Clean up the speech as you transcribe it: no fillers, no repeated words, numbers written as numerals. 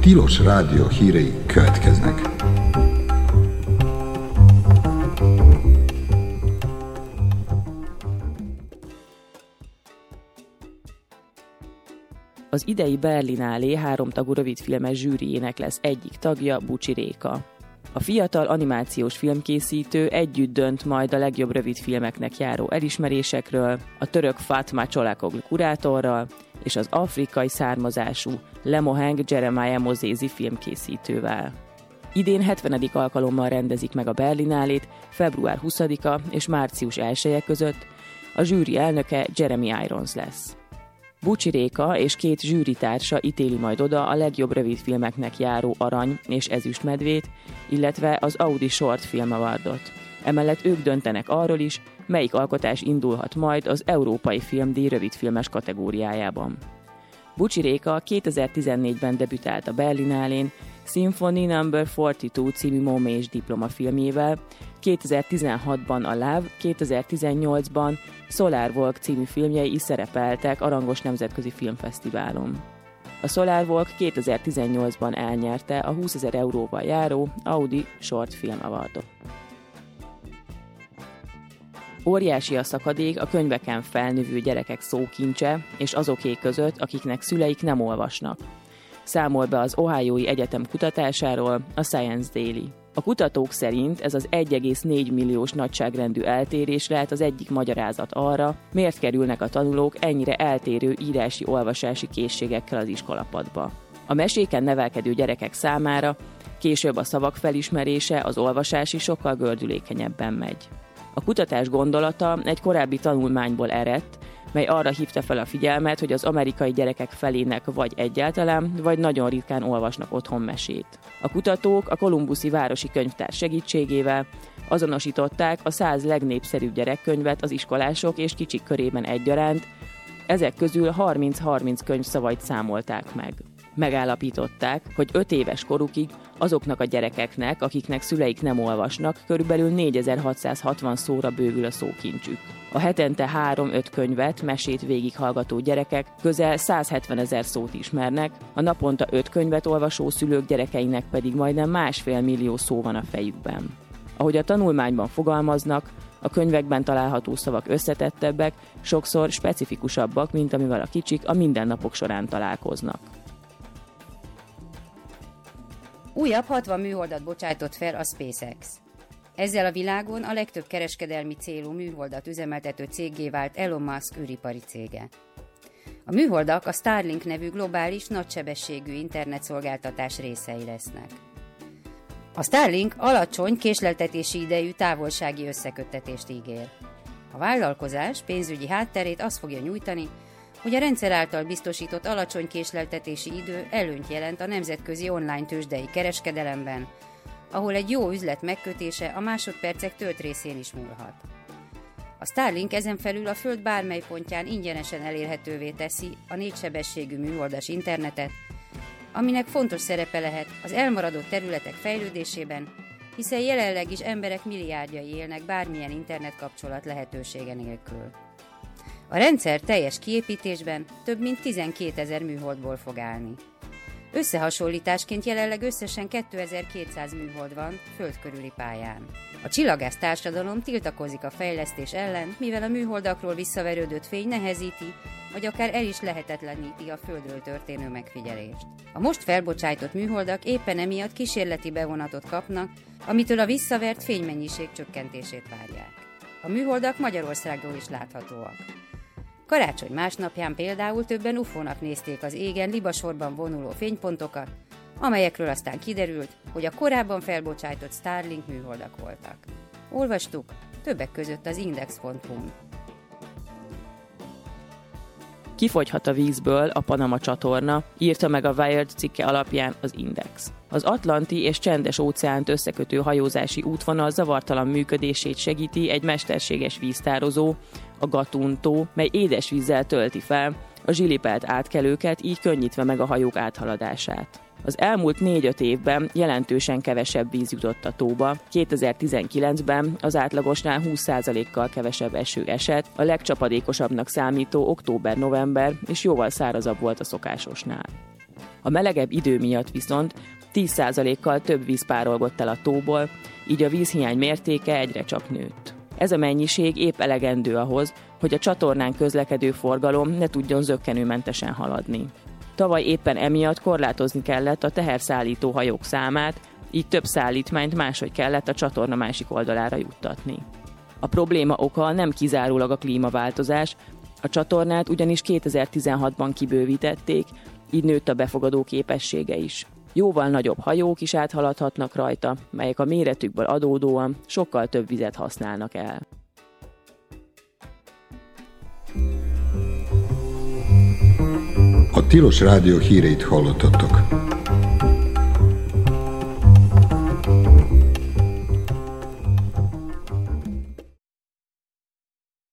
Tilos Rádió hírei következnek. Az idei Berlinálé háromtagú rövidfilmes zsűriének lesz egyik tagja, Bucsi Réka. A fiatal animációs filmkészítő együtt dönt majd a legjobb rövidfilmeknek járó elismerésekről, a török Fatma Csolakoglu kurátorral és az afrikai származású Lemoheng Jeremiah Mozézi filmkészítővel. Idén 70. alkalommal rendezik meg a Berlinálét február 20-a és március 1-e között, a zsűri elnöke Jeremy Irons lesz. Bucsi Réka és két zsűritársa ítéli majd oda a legjobb rövidfilmeknek járó arany- és ezüstmedvét, illetve az Audi Short Film Awardot. Emellett ők döntenek arról is, melyik alkotás indulhat majd az Európai Filmdíj rövidfilmes kategóriájában. Bucsi Réka 2014-ben debütált a Berlinálén Symphony No. 42 című Momé és Diploma filmjével, 2016-ban a Love, 2018-ban Solar Walk című filmjei is szerepeltek a rangos nemzetközi filmfesztiválon. A Solar Walk 2018-ban elnyerte a 20 000 euróval járó Audi Short Film Awardot. Óriási a szakadék a könyveken felnövő gyerekek szókincse és azoké között, akiknek szüleik nem olvasnak. Számol be az Ohiói Egyetem kutatásáról a Science Daily. A kutatók szerint ez az 1,4 milliós nagyságrendű eltérés lehet az egyik magyarázat arra, miért kerülnek a tanulók ennyire eltérő írási-olvasási készségekkel az iskolapadba. A meséken nevelkedő gyerekek számára később a szavak felismerése, az olvasás is sokkal gördülékenyebben megy. A kutatás gondolata egy korábbi tanulmányból eredt, mely arra hívta fel a figyelmet, hogy az amerikai gyerekek felének vagy egyáltalán, vagy nagyon ritkán olvasnak otthon mesét. A kutatók a kolumbusi városi könyvtár segítségével azonosították a 100 legnépszerűbb gyerekkönyvet az iskolások és kicsik körében egyaránt, ezek közül 30 könyvszavait számolták meg. Megállapították, hogy 5 éves korukig azoknak a gyerekeknek, akiknek szüleik nem olvasnak, körülbelül 4660 szóra bővül a szókincsük. A hetente 3-5 könyvet, mesét végighallgató gyerekek közel 170 000 szót ismernek, a naponta 5 könyvet olvasó szülők gyerekeinek pedig majdnem 1,5 millió szó van a fejükben. Ahogy a tanulmányban fogalmaznak, a könyvekben található szavak összetettebbek, sokszor specifikusabbak, mint amivel a kicsik a mindennapok során találkoznak. Újabb 60 műholdat bocsájtott fel a SpaceX. Ezzel a világon a legtöbb kereskedelmi célú műholdat üzemeltető céggé vált Elon Musk űripari cége. A műholdak a Starlink nevű globális, nagysebességű internetszolgáltatás részei lesznek. A Starlink alacsony késleltetési idejű távolsági összeköttetést ígér. A vállalkozás pénzügyi hátterét azt fogja nyújtani, hogy a rendszer által biztosított alacsony késleltetési idő előnyt jelent a nemzetközi online tőzsdei kereskedelemben, ahol egy jó üzlet megkötése a másodpercek tölt részén is múlhat. A Starlink ezen felül a Föld bármely pontján ingyenesen elérhetővé teszi a 4 sebességű műholdas internetet, aminek fontos szerepe lehet az elmaradott területek fejlődésében, hiszen jelenleg is emberek milliárdjai élnek bármilyen internetkapcsolat lehetősége nélkül. A rendszer teljes kiépítésben több mint 12 000 műholdból fog állni. Összehasonlításként jelenleg összesen 2200 műhold van Föld körüli pályán. A csillagász társadalom tiltakozik a fejlesztés ellen, mivel a műholdakról visszaverődött fény nehezíti, vagy akár el is lehetetleníti a Földről történő megfigyelést. A most felbocsájtott műholdak éppen emiatt kísérleti bevonatot kapnak, amitől a visszavert fénymennyiség csökkentését várják. A műholdak Magyarországról is láthatóak. Karácsony másnapján például többen UFO-nak nézték az égen libasorban vonuló fénypontokat, amelyekről aztán kiderült, hogy a korábban felbocsájtott Starlink műholdak voltak. Olvastuk, többek között az Index.hu-n. Kifogyhat a vízből a Panama csatorna, írta meg a Wired cikke alapján az Index. Az Atlanti és Csendes óceánt összekötő hajózási útvonal zavartalan működését segíti egy mesterséges víztározó, a Gatun tó, mely édesvízzel tölti fel a zsilipelt átkelőket, így könnyítve meg a hajók áthaladását. Az elmúlt 4-5 évben jelentősen kevesebb víz jutott a tóba. 2019-ben az átlagosnál 20%-kal kevesebb eső esett, a legcsapadékosabbnak számító október-november és jóval szárazabb volt a szokásosnál. A melegebb idő miatt viszont 10%-kal több víz párolgott el a tóból, így a vízhiány mértéke egyre csak nőtt. Ez a mennyiség épp elegendő ahhoz, hogy a csatornán közlekedő forgalom ne tudjon zökkenőmentesen haladni. Tavaly éppen emiatt korlátozni kellett a teherszállító hajók számát, így több szállítmányt máshogy kellett a csatorna másik oldalára juttatni. A probléma oka nem kizárólag a klímaváltozás, a csatornát ugyanis 2016-ban kibővítették, így nőtt a befogadó képessége is. Jóval nagyobb hajók is áthaladhatnak rajta, melyek a méretükből adódóan sokkal több vizet használnak el. A Tilos Rádió híreit hallottatok.